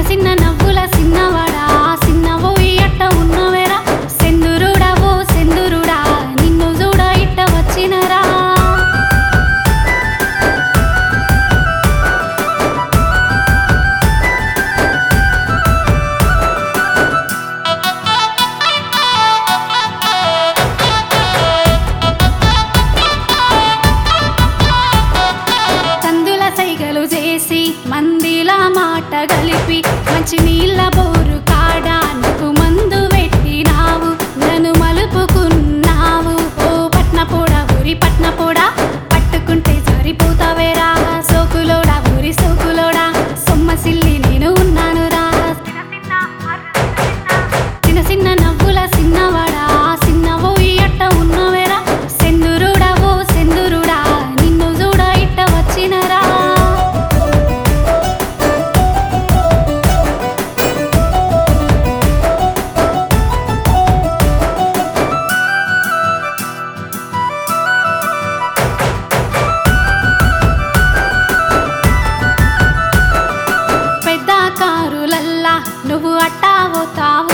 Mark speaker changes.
Speaker 1: చిన్న నవ్వుల సిన్నవాడా సిన్నవోయి అట్ట ఉన్నవేరా సెందురుడా ఓ సెందురుడా నిన్ను చూడ ఇట్ట వచ్చినరా కందుల సైగలు చేసి మందిలా మాట గలిపి మంచి నీళ్ళ బోరు కాడా నాకు మందు పెట్టినావు నన్ను మలుపుకున్నావు ఓ పట్నపోడా ఊరి పట్నపోడా పట్టుకుంటే సరిపోతావేరా సోకులోడా ఊరి సోకులోడా సొమ్మసిల్లి నేను ఉన్నానురా చిన్న చిన్న నవ్వుల సిన్నవాడా సిన్నవోయి అట్ట ఉన్నవేరా సెందురుడా ఓ సెందురుడా నిన్ను చూడ ఇట్ట వచ్చినరా పెద్ద కారులల్లా నువ్వు అట్టా పోతావు